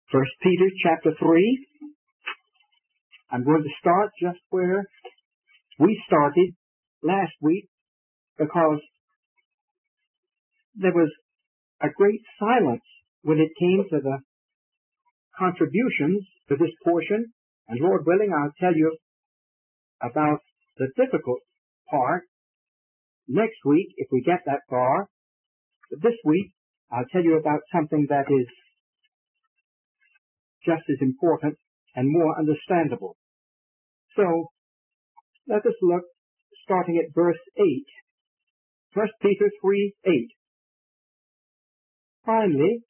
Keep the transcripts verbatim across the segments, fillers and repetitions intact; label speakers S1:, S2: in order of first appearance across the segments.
S1: First Peter chapter three. I'm going to start just where we started last week because there was a great silence when it came to the contributions to this portion. And Lord willing, I'll tell you about the difficult part next week if we get that far. But this week, I'll tell you about something that is just as important and more understandable. So, let us look, starting at verse eight. First Peter three eight. Finally,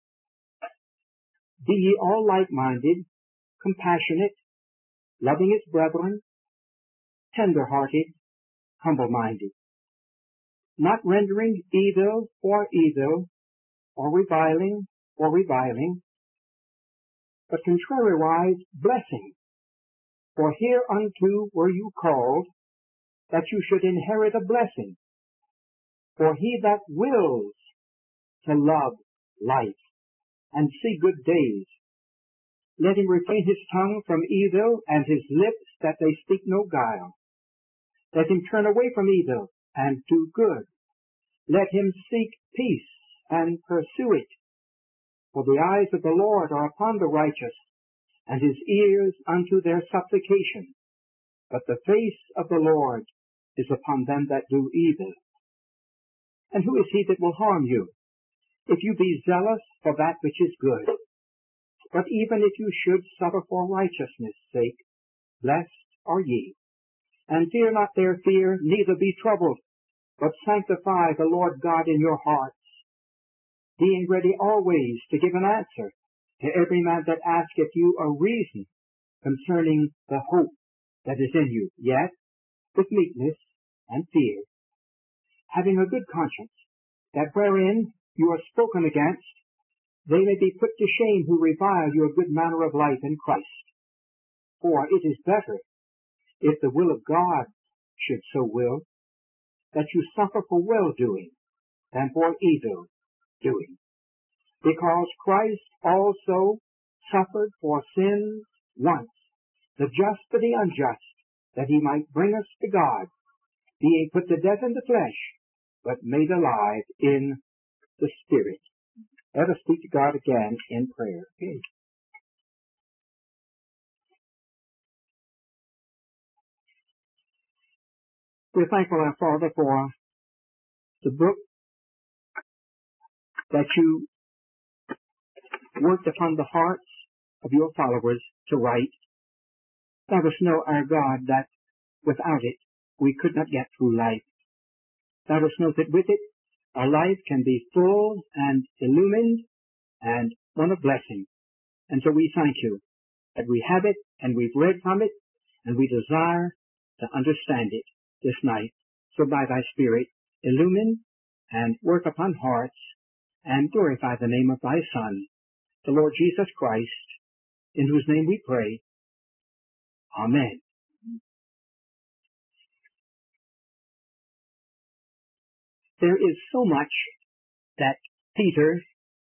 S1: be ye all like-minded, compassionate, loving its brethren, tender-hearted, humble-minded, not rendering evil for evil, or reviling for reviling, but contrariwise blessing. For hereunto were you called, that you should inherit a blessing. For he that wills to love life and see good days, let him refrain his tongue from evil and his lips that they speak no guile. Let him turn away from evil and do good. Let him seek peace and pursue it. For the eyes of the Lord are upon the righteous, and his ears unto their supplication. But the face of the Lord is upon them that do evil. And who is he that will harm you, if you be zealous for that which is good? But even if you should suffer for righteousness' sake, blessed are ye. And fear not their fear, neither be troubled, but sanctify the Lord God in your hearts, being ready always to give an answer to every man that asketh you a reason concerning the hope that is in you, yet with meekness and fear, having a good conscience, that wherein you are spoken against, they may be put to shame who revile your good manner of life in Christ. For it is better, if the will of God should so will, that you suffer for well-doing than for evil-doing. Because Christ also suffered for sins once, the just for the unjust, that he might bring us to God, being put to death in the flesh, but made alive in the Spirit. Let us speak to God again in prayer. Okay. We're thankful, our Father, for the book that you worked upon the hearts of your followers to write. Let us know, our God, that without it we could not get through life. Let us know that with it our life can be full and illumined and one of blessing. And so we thank you that we have it and we've read from it and we desire to understand it this night. So by thy Spirit, illumine and work upon hearts and glorify the name of thy Son, the Lord Jesus Christ, in whose name we pray. Amen. There is so much that Peter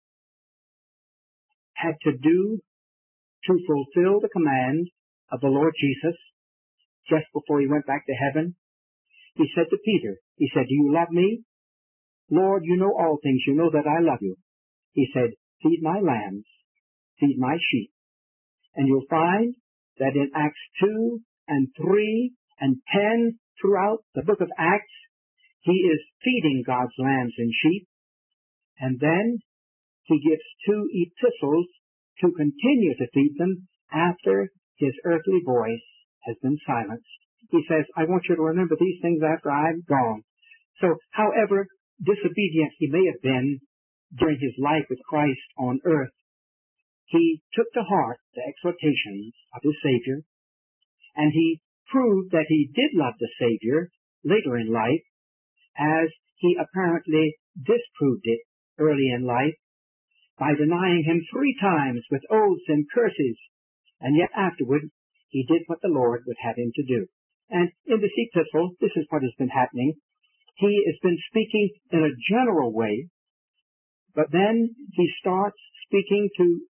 S1: had to do to fulfill the command of the Lord Jesus just before he went back to heaven. He said to Peter, he said, do you love me? Lord, you know all things. You know that I love you. He said, feed my lambs, feed my sheep. And you'll find that in Acts two and three and ten, throughout the book of Acts, he is feeding God's lambs and sheep. And then he gives two epistles to continue to feed them after his earthly voice has been silenced. He says, I want you to remember these things after I'm gone. So, however disobedient he may have been during his life with Christ on earth, he took to heart the exhortations of his Savior, and he proved that he did love the Savior later in life, as he apparently disproved it early in life by denying him three times with oaths and curses, and yet afterward he did what the Lord would have him to do. And in this epistle, this is what has been happening. He has been speaking in a general way, but then he starts speaking to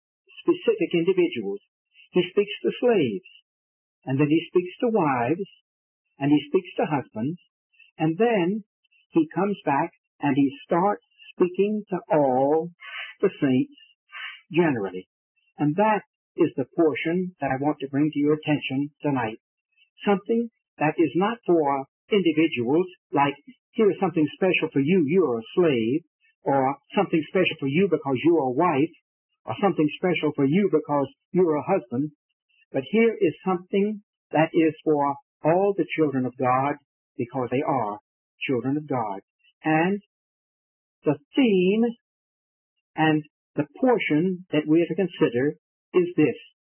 S1: specific individuals. He speaks to slaves, and then he speaks to wives, and he speaks to husbands, and then he comes back and he starts speaking to all the saints generally. And that is the portion that I want to bring to your attention tonight. Something that is not for individuals, like here's something special for you, you're a slave, or something special for you because you're a wife, or something special for you because you're a husband. But here is something that is for all the children of God because they are children of God. And the theme and the portion that we are to consider is this: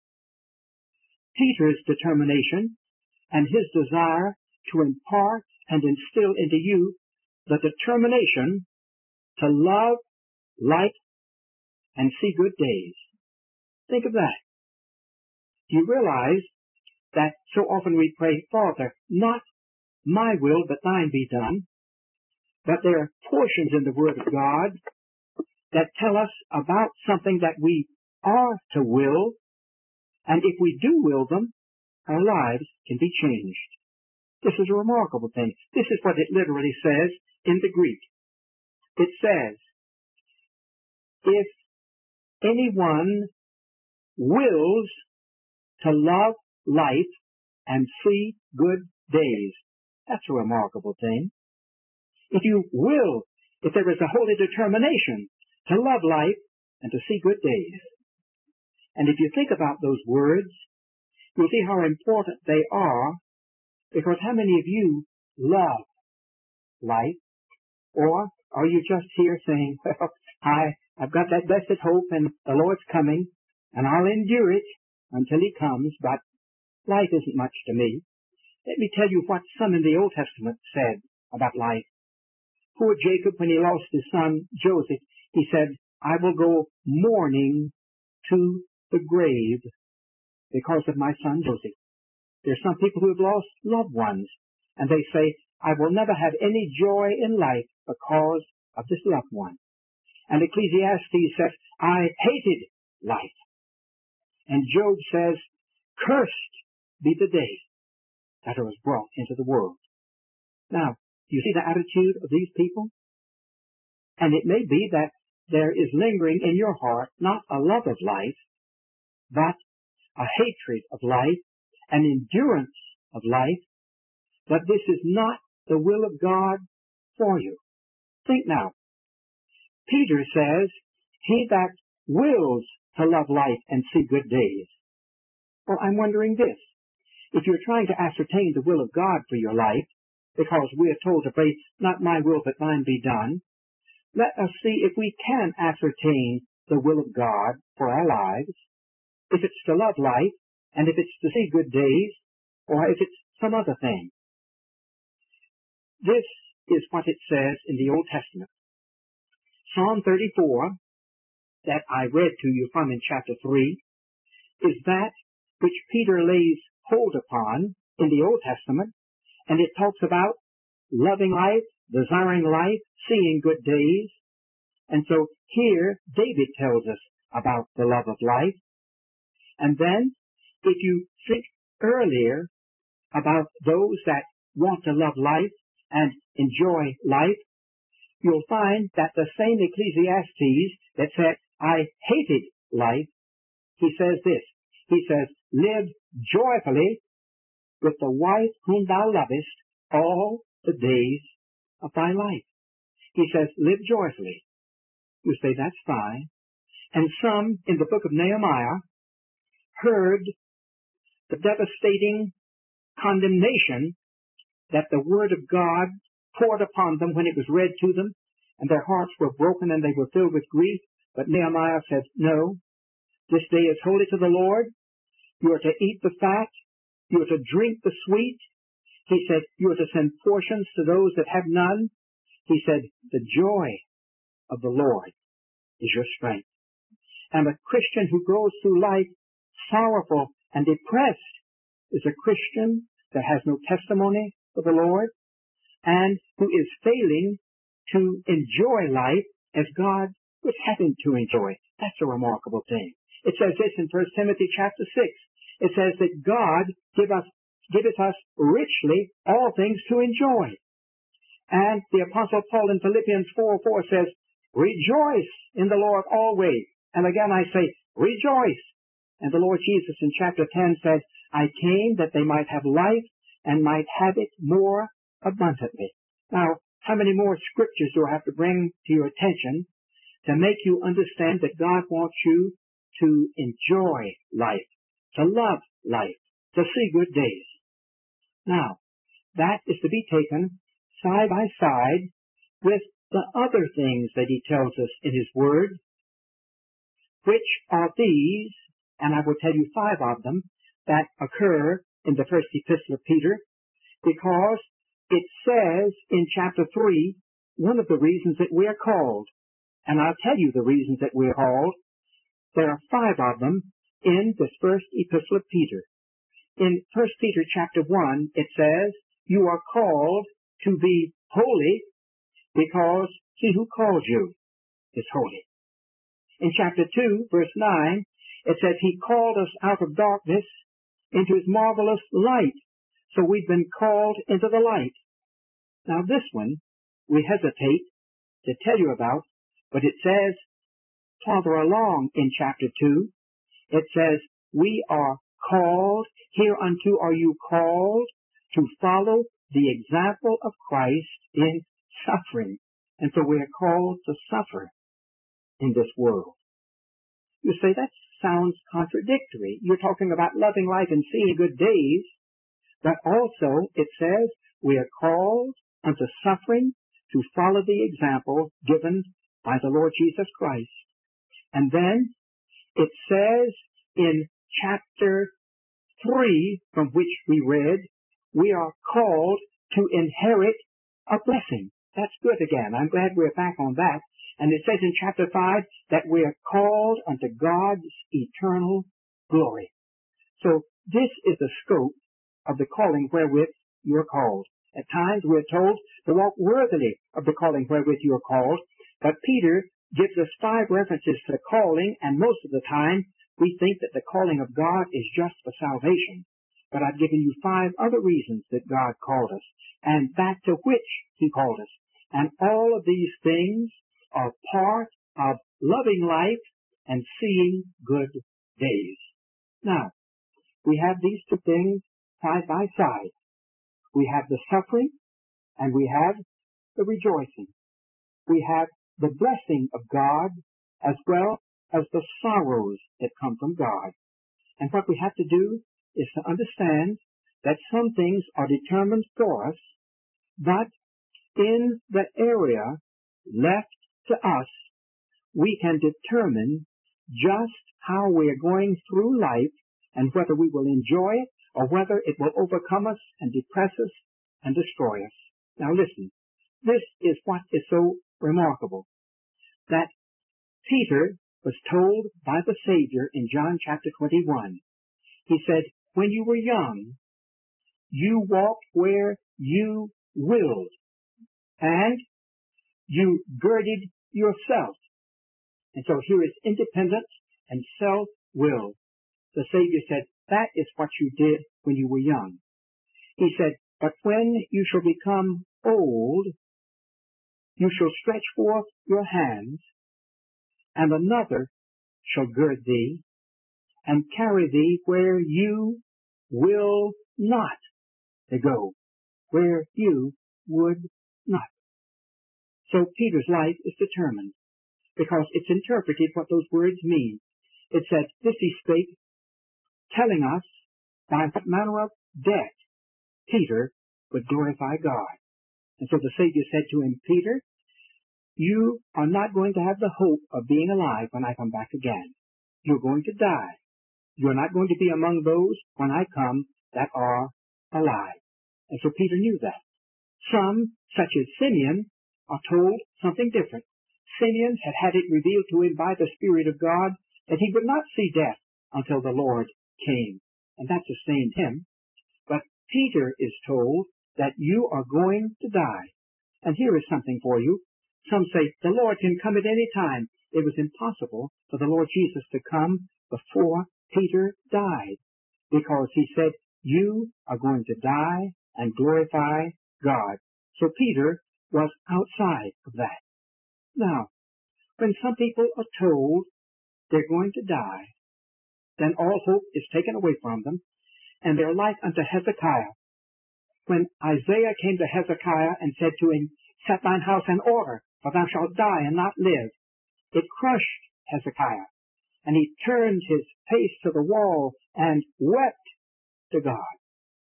S1: Peter's determination and his desire to impart and instill into you the determination to love, like, and see good days. Think of that. Do you realize that so often we pray, Father, not my will, but thine be done? But there are portions in the Word of God that tell us about something that we are to will, and if we do will them, our lives can be changed. This is a remarkable thing. This is what it literally says in the Greek. It says, if anyone wills to love life and see good days. That's a remarkable thing. If you will, if there is a holy determination to love life and to see good days. And if you think about those words, you'll see how important they are, because how many of you love life? Or are you just here saying, well, I, I've got that blessed hope and the Lord's coming and I'll endure it until he comes, but life isn't much to me. Let me tell you what some in the Old Testament said about life. Poor Jacob, when he lost his son Joseph, he said, I will go mourning to the grave because of my son Joseph. There's some people who have lost loved ones, and they say, I will never have any joy in life because of this loved one. And Ecclesiastes says, I hated life. And Job says, cursed be the day that I was brought into the world. Now, do you see the attitude of these people? And it may be that there is lingering in your heart not a love of life, but a hatred of life, an endurance of life, but this is not the will of God for you. Think now. Peter says, he that wills to love life and see good days. Well, I'm wondering this. If you're trying to ascertain the will of God for your life, because we are told to pray, not my will, but thine be done, let us see if we can ascertain the will of God for our lives, if it's to love life, and if it's to see good days, or if it's some other thing. This is what it says in the Old Testament. Psalm thirty-four, that I read to you from in chapter three, is that which Peter lays hold upon in the Old Testament, and it talks about loving life, desiring life, seeing good days. And so here David tells us about the love of life. And then if you think earlier about those that want to love life and enjoy life, you'll find that the same Ecclesiastes that said, I hated life, he says this. He says, live joyfully with the wife whom thou lovest all the days of thy life. He says, live joyfully. You say, that's fine. And some in the book of Nehemiah heard the devastating condemnation that the word of God poured upon them when it was read to them, and their hearts were broken and they were filled with grief. But Nehemiah said, no, this day is holy to the Lord. You are to eat the fat. You are to drink the sweet. He said, you are to send portions to those that have none. He said, the joy of the Lord is your strength. And a Christian who goes through life sorrowful and depressed is a Christian that has no testimony for the Lord and who is failing to enjoy life as God would have him to enjoy. That's a remarkable thing. It says this in First Timothy chapter six. It says that God give us, giveth us richly all things to enjoy. And the Apostle Paul in Philippians four four says, rejoice in the Lord always. And again I say, rejoice. And the Lord Jesus in chapter ten said, I came that they might have life and might have it more abundantly. Now, how many more scriptures do I have to bring to your attention to make you understand that God wants you to enjoy life, to love life, to see good days? Now, that is to be taken side by side with the other things that he tells us in his word, which are these, and I will tell you five of them, that occur in the first epistle of Peter, because it says in chapter three, one of the reasons that we are called, and I'll tell you the reasons that we are called. There are five of them in this first epistle of Peter. In First Peter chapter one, it says, you are called to be holy because he who calls you is holy. In chapter two, verse nine, it says he called us out of darkness into his marvelous light. So we've been called into the light. Now this one, we hesitate to tell you about, but it says, farther along in chapter two, it says, we are called, hereunto are you called, to follow the example of Christ in suffering. And so we are called to suffer in this world. You say, that sounds contradictory. You're talking about loving life and seeing good days, but also it says we are called unto suffering to follow the example given by the Lord Jesus Christ. And then it says in chapter three, from which we read, we are called to inherit a blessing. That's good again. I'm glad we're back on that. And it says in chapter five that we are called unto God's eternal glory. So this is the scope of the calling wherewith you are called. At times we're told to walk worthily of the calling wherewith you are called, but Peter gives us five references to the calling, and most of the time we think that the calling of God is just for salvation. But I've given you five other reasons that God called us, and that to which he called us. And all of these things are part of loving life and seeing good days. Now, we have these two things side by side. We have the suffering and we have the rejoicing. We have the blessing of God as well as the sorrows that come from God. And what we have to do is to understand that some things are determined for us, but in the area left to us, we can determine just how we are going through life and whether we will enjoy it or whether it will overcome us and depress us and destroy us. Now listen, this is what is so remarkable, that Peter was told by the Savior in John chapter twenty-one. He said, when you were young, you walked where you willed, and you girded yourself. And so here is independence and self-will. The Savior said, that is what you did when you were young. He said, but when you shall become old, you shall stretch forth your hands, and another shall gird thee, and carry thee where you will not go, where you would not. So Peter's life is determined, because it's interpreted what those words mean. It said, this he spake, telling us by what manner of death Peter would glorify God. And so the Savior said to him, Peter, you are not going to have the hope of being alive when I come back again. You're going to die. You're not going to be among those when I come that are alive. And so Peter knew that. Some, such as Simeon, are told something different. Simeon had had it revealed to him by the Spirit of God that he would not see death until the Lord came. And that sustained him. But Peter is told that you are going to die. And here is something for you. Some say the Lord can come at any time. It was impossible for the Lord Jesus to come before Peter died, because he said, you are going to die and glorify God. So Peter was outside of that. Now, when some people are told they're going to die, then all hope is taken away from them, and they're like unto Hezekiah. When Isaiah came to Hezekiah and said to him, set thine house in order, for thou shalt die and not live, it crushed Hezekiah, and he turned his face to the wall and wept to God.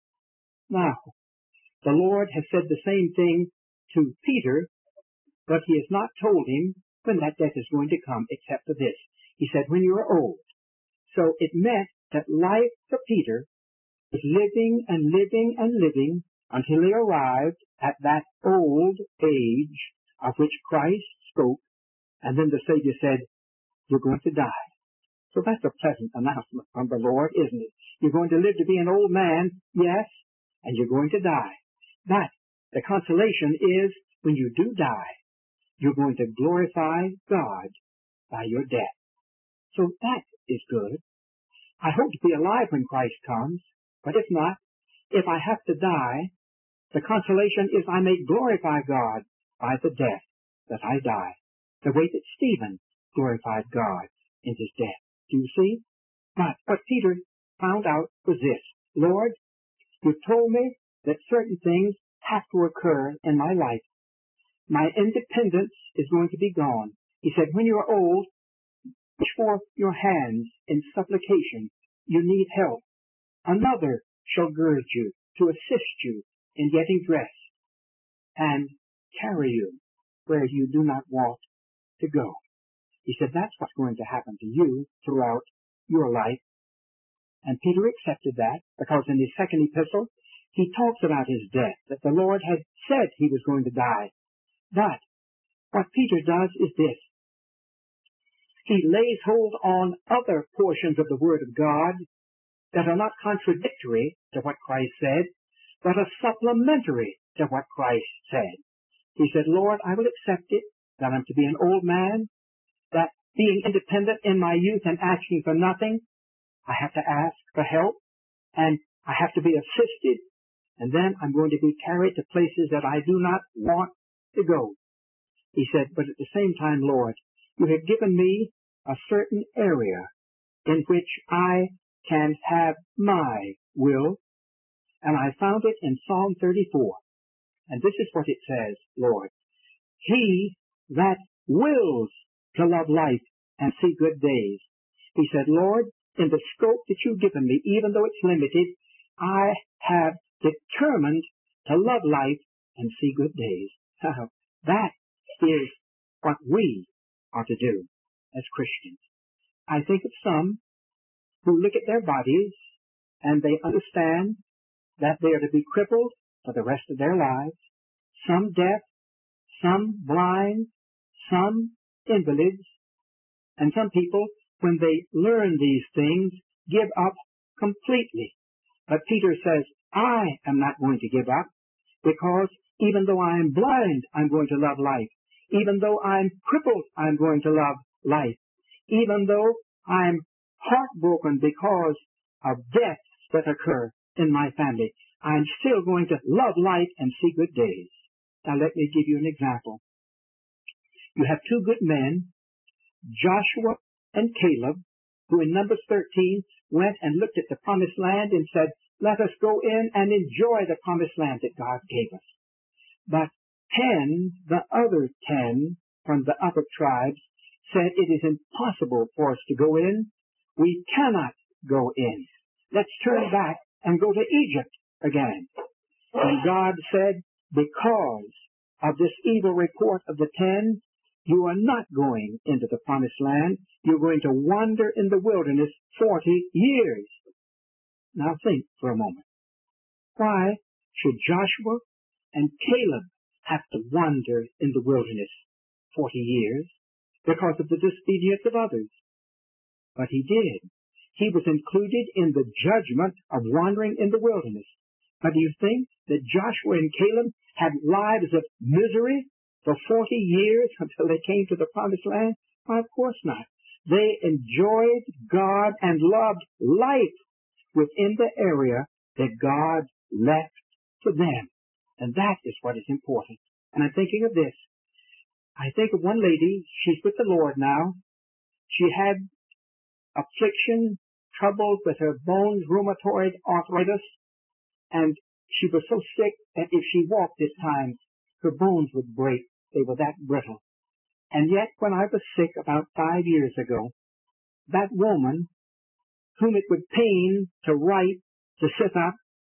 S1: Now, the Lord has said the same thing to Peter, but he has not told him when that death is going to come, except for this. He said, when you are old. So it meant that life for Peter was living and living and living until he arrived at that old age of which Christ spoke, and then the Savior said, you're going to die. So that's a pleasant announcement from the Lord, isn't it? You're going to live to be an old man, yes, and you're going to die. But the consolation is when you do die, you're going to glorify God by your death. So that is good. I hope to be alive when Christ comes, but if not, if I have to die, the consolation is I may glorify God by the death that I die, the way that Stephen glorified God in his death. Do you see? But what Peter found out was this. Lord, you told me that certain things have to occur in my life. My independence is going to be gone. He said, when you are old, reach forth your hands in supplication. You need help. Another shall gird you to assist you in getting dressed and carry you where you do not want to go. He said, that's what's going to happen to you throughout your life. And Peter accepted that, because in his second epistle, he talks about his death, that the Lord had said he was going to die. But what Peter does is this. He lays hold on other portions of the Word of God that are not contradictory to what Christ said, but are supplementary to what Christ said. He said, Lord, I will accept it, that I'm to be an old man, that being independent in my youth and asking for nothing, I have to ask for help, and I have to be assisted, and then I'm going to be carried to places that I do not want to go. He said, but at the same time, Lord, you have given me a certain area in which I can have my will, and I found it in Psalm thirty-four. And this is what it says, Lord. He that wills to love life and see good days. He said, Lord, in the scope that you've given me, even though it's limited, I have determined to love life and see good days. That is what we are to do as Christians. I think of some who look at their bodies and they understand that they are to be crippled for the rest of their lives, some deaf, some blind, some invalids, and some people, when they learn these things, give up completely. But Peter says, I am not going to give up, because even though I am blind, I'm going to love life. Even though I'm crippled, I'm going to love life. Even though I'm heartbroken because of deaths that occur in my family, I'm still going to love life and see good days. Now let me give you an example. You have two good men, Joshua and Caleb, who in Numbers thirteen went and looked at the promised land and said, let us go in and enjoy the promised land that God gave us. But ten, the other ten from the other tribes, said it is impossible for us to go in. We cannot go in. Let's turn back and go to Egypt again. And God said, because of this evil report of the ten, you are not going into the promised land. You're going to wander in the wilderness forty years. Now think for a moment. Why should Joshua and Caleb have to wander in the wilderness forty years? Because of the disobedience of others. But he did. He was included in the judgment of wandering in the wilderness. But do you think that Joshua and Caleb had lives of misery for forty years until they came to the promised land? Why, of course not. They enjoyed God and loved life within the area that God left to them. And that is what is important. And I'm thinking of this. I think of one lady, she's with the Lord now. She had affliction, trouble with her bones, rheumatoid arthritis, and she was so sick that if she walked at times, her bones would break. They were that brittle. And yet, when I was sick about five years ago, that woman, whom it would pain to write, to sit up,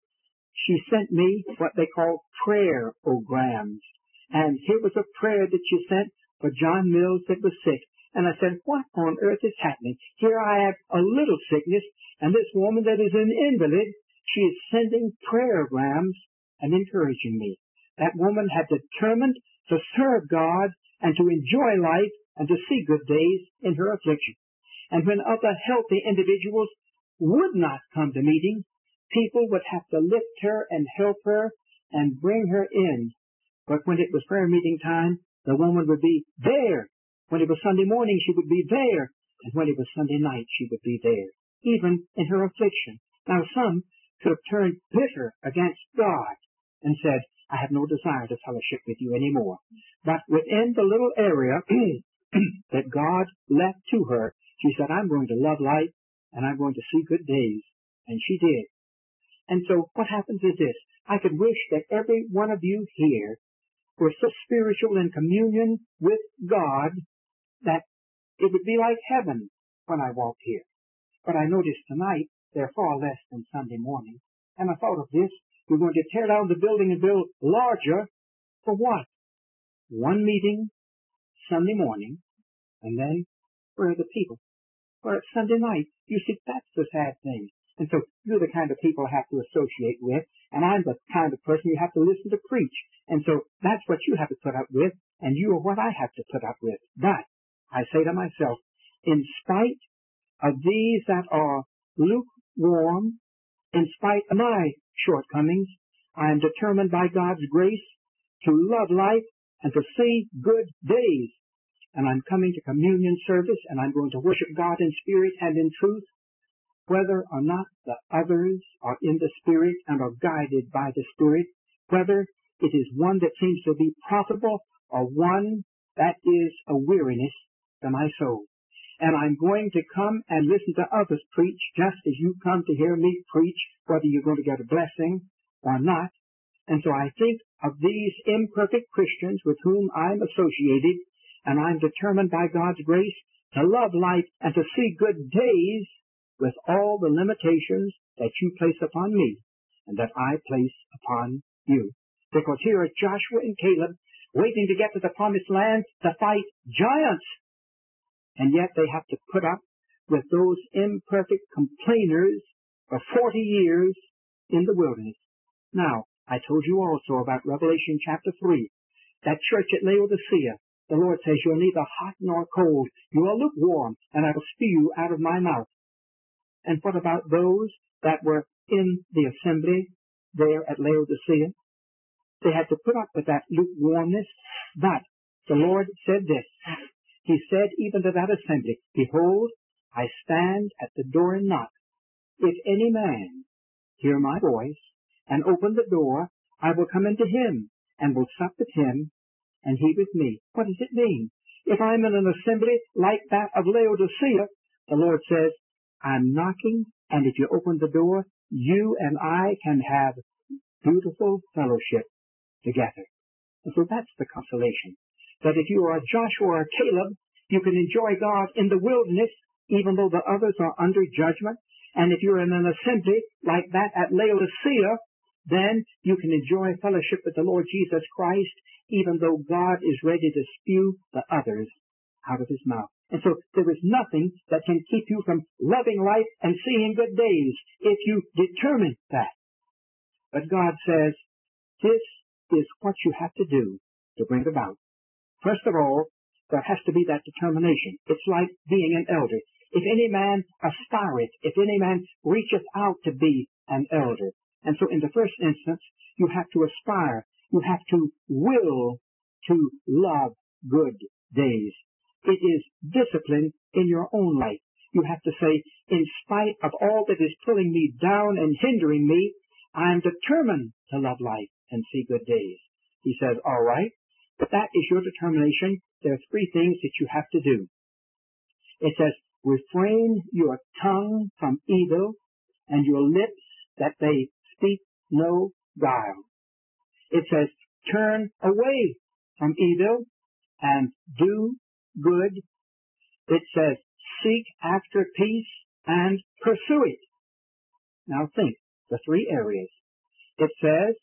S1: she sent me what they call prayer-ograms. And here was a prayer that she sent for John Mills that was sick. And I said, what on earth is happening? Here I have a little sickness, and this woman that is an invalid, she is sending prayerograms and encouraging me. That woman had determined to serve God and to enjoy life and to see good days in her affliction. And when other healthy individuals would not come to meetings, people would have to lift her and help her and bring her in. But when it was prayer meeting time, the woman would be there. When it was Sunday morning, she would be there. And when it was Sunday night, she would be there, even in her affliction. Now, some could have turned bitter against God and said, I have no desire to fellowship with you anymore. But within the little area that God left to her, she said, I'm going to love life and I'm going to see good days. And she did. And so what happens is this. I could wish that every one of you here were so spiritual in communion with God that it would be like heaven when I walked here. But I noticed tonight they're far less than Sunday morning. And I thought of this. We're going to tear down the building and build larger. For what? One meeting Sunday morning, and then where are the people? Where it's Sunday night. You see, that's the sad thing. And so you're the kind of people I have to associate with, and I'm the kind of person you have to listen to preach. And so that's what you have to put up with, and you are what I have to put up with. But I say to myself, in spite of these that are lukewarm, in spite of my shortcomings, I am determined by God's grace to love life and to see good days. And I'm coming to communion service, and I'm going to worship God in spirit and in truth, whether or not the others are in the Spirit and are guided by the Spirit, whether it is one that seems to be profitable or one that is a weariness to my soul. And I'm going to come and listen to others preach just as you come to hear me preach, whether you're going to get a blessing or not. And so I think of these imperfect Christians with whom I'm associated, and I'm determined by God's grace to love life and to see good days with all the limitations that you place upon me and that I place upon you. Because here are Joshua and Caleb waiting to get to the promised land to fight giants. And yet they have to put up with those imperfect complainers for forty years in the wilderness. Now, I told you also about Revelation chapter three, that church at Laodicea. The Lord says, you're neither hot nor cold. You are lukewarm, and I will spew you out of my mouth. And what about those that were in the assembly there at Laodicea? They had to put up with that lukewarmness. But the Lord said this. He said even to that assembly, behold, I stand at the door and knock. If any man hear my voice and open the door, I will come into him and will sup with him and he with me. What does it mean? If I'm in an assembly like that of Laodicea, the Lord says, I'm knocking, and if you open the door, you and I can have beautiful fellowship together. And so that's the consolation. That if you are Joshua or Caleb, you can enjoy God in the wilderness, even though the others are under judgment. And if you're in an assembly like that at Laodicea, then you can enjoy fellowship with the Lord Jesus Christ, even though God is ready to spew the others out of his mouth. And so there is nothing that can keep you from loving life and seeing good days if you determine that. But God says, this is what you have to do to bring about. First of all, there has to be that determination. It's like being an elder. If any man aspireth, if any man reacheth out to be an elder. And so in the first instance, you have to aspire. You have to will to love good days. It is discipline in your own life. You have to say, in spite of all that is pulling me down and hindering me, I'm determined to love life and see good days. He says, all right, but that is your determination. There are three things that you have to do. It says, refrain your tongue from evil and your lips that they speak no guile. It says, turn away from evil and do good. It says, seek after peace and pursue it. Now think, the three areas. It says,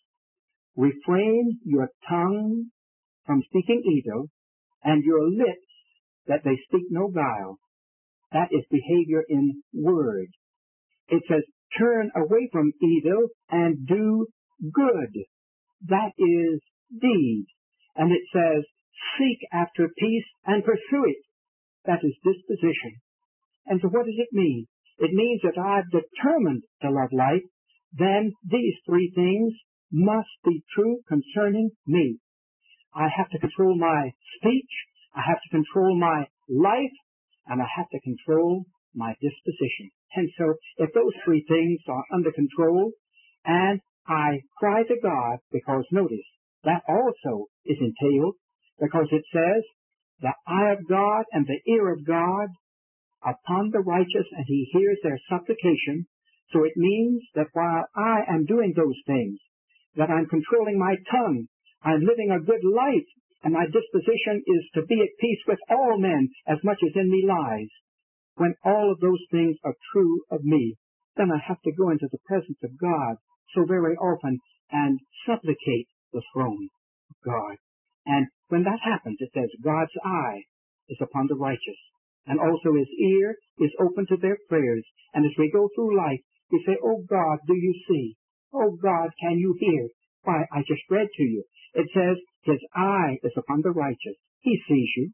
S1: refrain your tongue from speaking evil and your lips that they speak no guile. That is behavior in word. It says, turn away from evil and do good. That is deed. And it says, seek after peace and pursue it. That is disposition. And so what does it mean? It means that I've determined to love life. Then these three things must be true concerning me. I have to control my speech. I have to control my life. And I have to control my disposition. And so if those three things are under control, and I cry to God, because notice, that also is entailed, because it says, the eye of God and the ear of God upon the righteous, and he hears their supplication. So it means that while I am doing those things, that I'm controlling my tongue, I'm living a good life, and my disposition is to be at peace with all men as much as in me lies. When all of those things are true of me, then I have to go into the presence of God so very often and supplicate the throne of God. And when that happens, it says God's eye is upon the righteous, and also his ear is open to their prayers. And as we go through life, we say, oh God, do you see? Oh God, can you hear? Why, I just read to you. It says his eye is upon the righteous. He sees you.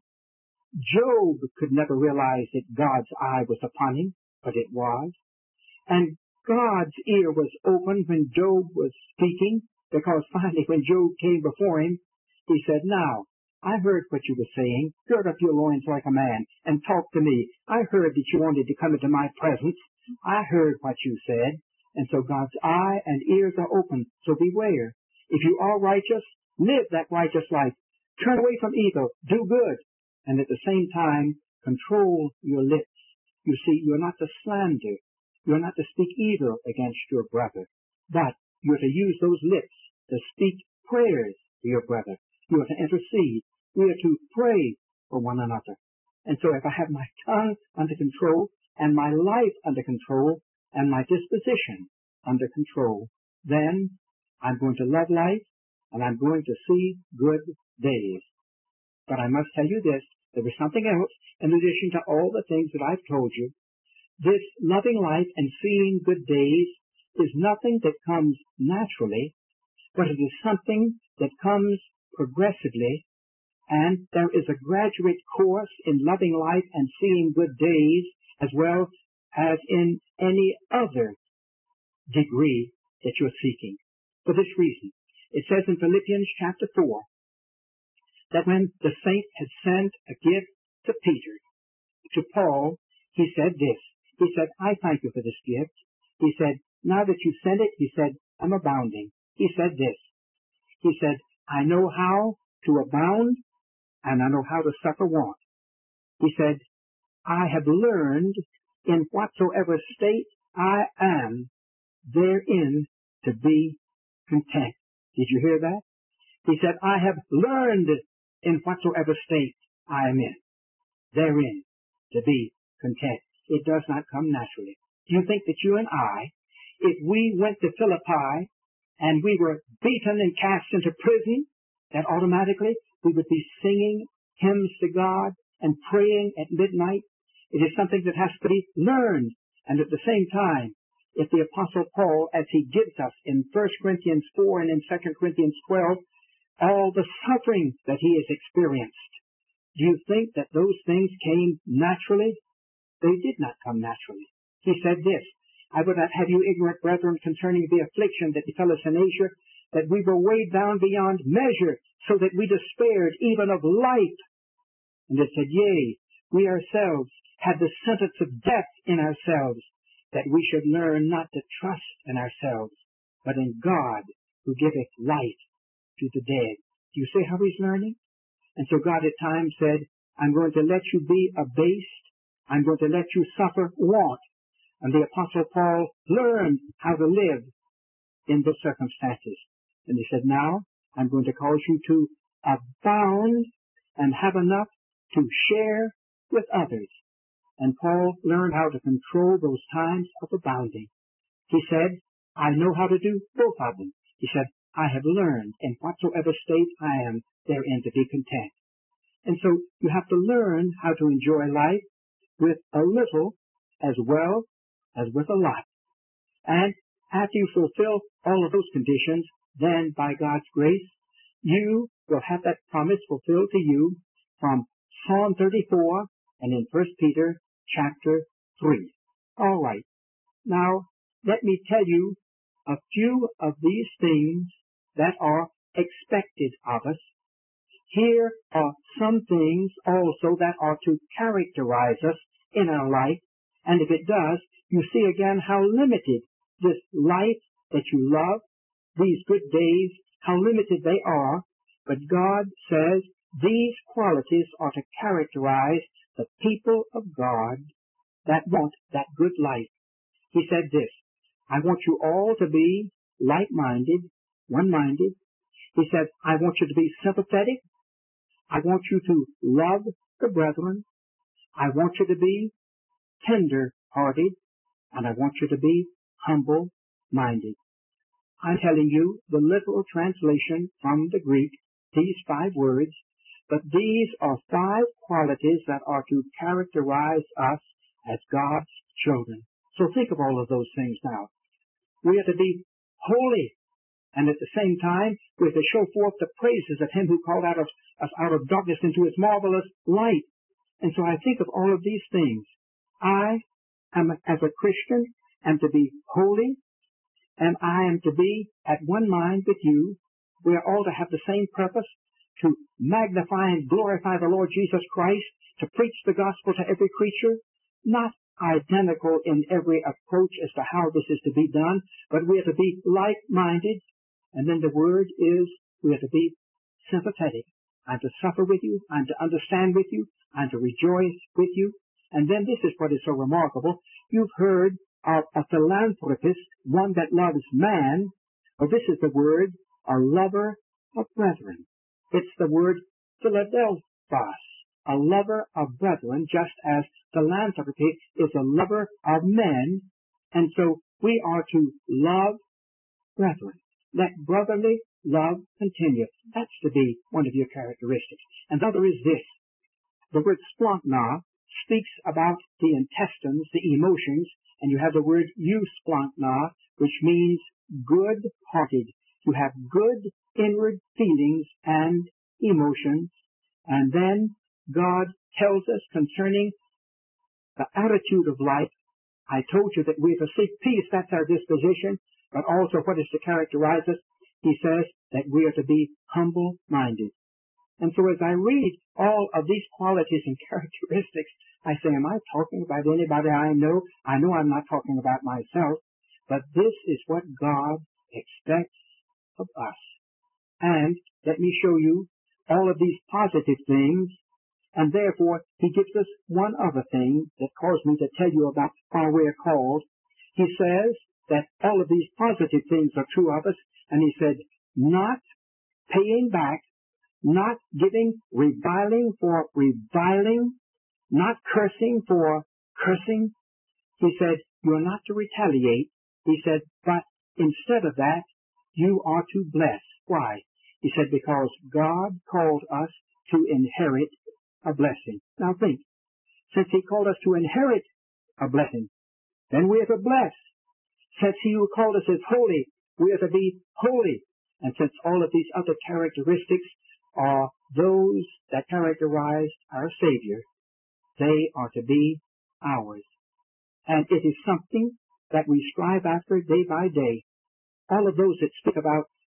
S1: Job could never realize that God's eye was upon him, but it was. And God's ear was open when Job was speaking, because finally when Job came before him, he said, now, I heard what you were saying. Gird up your loins like a man and talk to me. I heard that you wanted to come into my presence. I heard what you said. And so God's eye and ears are open. So beware. If you are righteous, live that righteous life. Turn away from evil. Do good. And at the same time, control your lips. You see, you're not to slander. You're not to speak evil against your brother. But you're to use those lips to speak prayers to your brother. You are to intercede. We are to pray for one another. And so if I have my tongue under control and my life under control and my disposition under control, then I'm going to love life and I'm going to see good days. But I must tell you this, there is something else in addition to all the things that I've told you. This loving life and seeing good days is nothing that comes naturally, but it is something that comes progressively, and there is a graduate course in loving life and seeing good days as well as in any other degree that you're seeking. For this reason, it says in Philippians chapter four that when the saint had sent a gift to Peter, to Paul, he said this. He said, I thank you for this gift. He said, now that you sent it, he said, I'm abounding. He said this. He said, I know how to abound and I know how to suffer want. He said, I have learned in whatsoever state I am therein to be content. Did you hear that? He said, I have learned in whatsoever state I am in, therein to be content. It does not come naturally. Do you think that you and I, if we went to Philippi and we were beaten and cast into prison, that automatically we would be singing hymns to God and praying at midnight? It is something that has to be learned. And at the same time, if the Apostle Paul, as he gives us in First Corinthians four and in Second Corinthians twelve, all the suffering that he has experienced, do you think that those things came naturally? They did not come naturally. He said this, I would not have you ignorant, brethren, concerning the affliction that befell us in Asia, that we were weighed down beyond measure, so that we despaired even of life. And it said, yea, we ourselves had the sentence of death in ourselves, that we should learn not to trust in ourselves, but in God, who giveth life to the dead. Do you see how he's learning? And so God at times said, I'm going to let you be abased. I'm going to let you suffer want. And the Apostle Paul learned how to live in the circumstances. And he said, now I'm going to cause you to abound and have enough to share with others. And Paul learned how to control those times of abounding. He said, I know how to do both of them. He said, I have learned in whatsoever state I am therein to be content. And so you have to learn how to enjoy life with a little as well as with a lot. And after you fulfill all of those conditions, then by God's grace, you will have that promise fulfilled to you from Psalm thirty-four and in First Peter chapter three. All right. Now, let me tell you a few of these things that are expected of us. Here are some things also that are to characterize us in our life. And if it does, you see again how limited this life that you love, these good days, how limited they are. But God says these qualities are to characterize the people of God that want that good life. He said this, I want you all to be like-minded, one-minded. He said, I want you to be sympathetic. I want you to love the brethren. I want you to be tender-hearted. And I want you to be humble-minded. I'm telling you the literal translation from the Greek, these five words, but these are five qualities that are to characterize us as God's children. So think of all of those things now. We are to be holy, and at the same time, we are to show forth the praises of Him who called out of, us out of darkness into His marvelous light. And so I think of all of these things. I am, as a Christian, am to be holy, and I am to be at one mind with you. We are all to have the same purpose, to magnify and glorify the Lord Jesus Christ, to preach the gospel to every creature, not identical in every approach as to how this is to be done, but we are to be like-minded. And then the word is we are to be sympathetic. I'm to suffer with you. I'm to understand with you. I'm to rejoice with you. And then this is what is so remarkable. You've heard of a philanthropist, one that loves man. Well, this is the word, a lover of brethren. It's the word Philadelphos, a lover of brethren, just as philanthropy is a lover of men. And so we are to love brethren. Let brotherly love continue. That's to be one of your characteristics. And the other is this. The word splankna speaks about the intestines, the emotions, and you have the word eusplankna, which means good-hearted. You have good inward feelings and emotions. And then God tells us concerning the attitude of life. I told you that we are to seek peace. That's our disposition. But also what is to characterize us? He says that we are to be humble-minded. And so as I read all of these qualities and characteristics, I say, am I talking about anybody I know? I know I'm not talking about myself, but this is what God expects of us. And let me show you all of these positive things, and therefore He gives us one other thing that caused me to tell you about why we are called. He says that all of these positive things are true of us, and He said, not paying back, not giving reviling for reviling, not cursing for cursing. He said, you are not to retaliate. He said, but instead of that, you are to bless. Why? He said, because God called us to inherit a blessing. Now think, since He called us to inherit a blessing, then we are to bless. Since He who called us is holy, we are to be holy. And since all of these other characteristics are those that characterize our Savior, they are to be ours. And it is something that we strive after day by day. All of those that speak about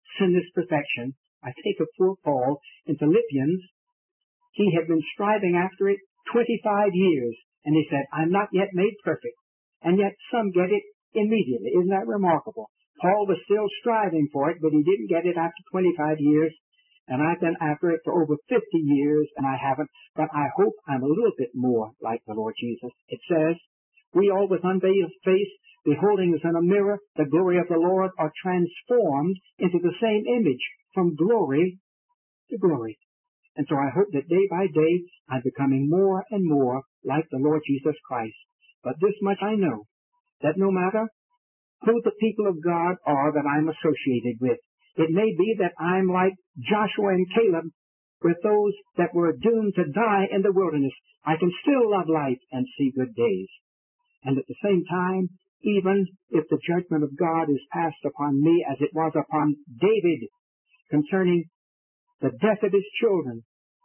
S1: sinless perfection. I think of poor Paul in Philippians. He had been striving after it twenty-five years, and he said, I'm not yet made perfect. And yet some get it immediately. Isn't that remarkable? Paul was still striving for it, but he didn't get it after twenty-five years. And I've been after it for over fifty years, and I haven't. But I hope I'm a little bit more like the Lord Jesus. It says, we all with unveiled face, beholding as in a mirror the glory of the Lord, are transformed into the same image from glory to glory. And so I hope that day by day I'm becoming more and more like the Lord Jesus Christ. But this much I know, that no matter who the people of God are that I'm associated with, it may be that I'm like Joshua and Caleb, with those that were doomed to die in the wilderness. I can still love life and see good days. And at the same time, even if the judgment of God is passed upon me as it was upon David concerning the death of his children,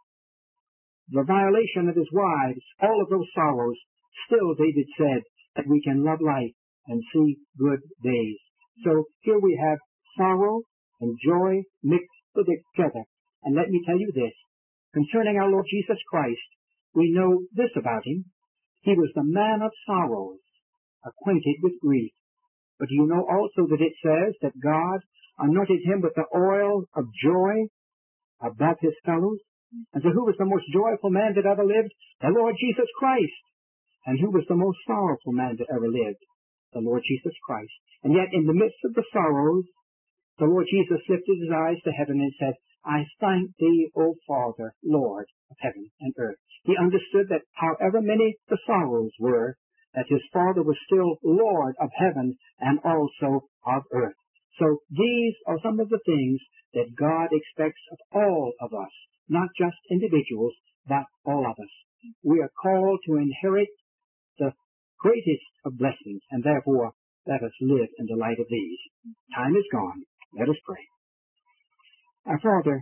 S1: the violation of his wives, all of those sorrows, still David said that we can love life and see good days. So here we have sorrow and joy mixed together. And let me tell you this, concerning our Lord Jesus Christ, we know this about him. He was the man of sorrows, acquainted with grief. But do you know also that it says that God anointed him with the oil of joy above his fellows? And so who was the most joyful man that ever lived? The Lord Jesus Christ. And who was the most sorrowful man that ever lived? The Lord Jesus Christ. And yet in the midst of the sorrows, the Lord Jesus lifted his eyes to heaven and said, I thank thee, O Father, Lord of heaven and earth. He understood that however many the sorrows were, that his Father was still Lord of heaven and also of earth. So these are some of the things that God expects of all of us, not just individuals, but all of us. We are called to inherit the greatest of blessings, and therefore let us live in the light of these. Time is gone. Let us pray. Our Father,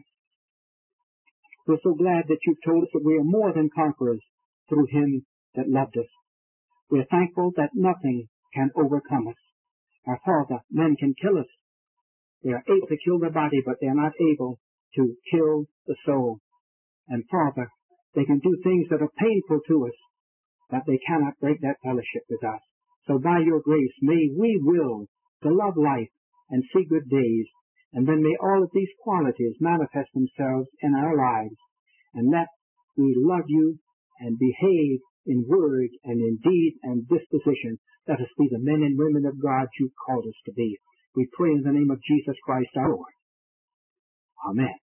S1: we're so glad that you've told us that we are more than conquerors through him that loved us. We're thankful that nothing can overcome us. Our Father, men can kill us. They are able to kill the body, but they're not able to kill the soul. And Father, they can do things that are painful to us, but they cannot break that fellowship with us. So by your grace, may we will to love life and see good days, and then may all of these qualities manifest themselves in our lives, and let we love you and behave in word and in deed and disposition. Let us be the men and women of God you called us to be. We pray in the name of Jesus Christ our Lord. Amen.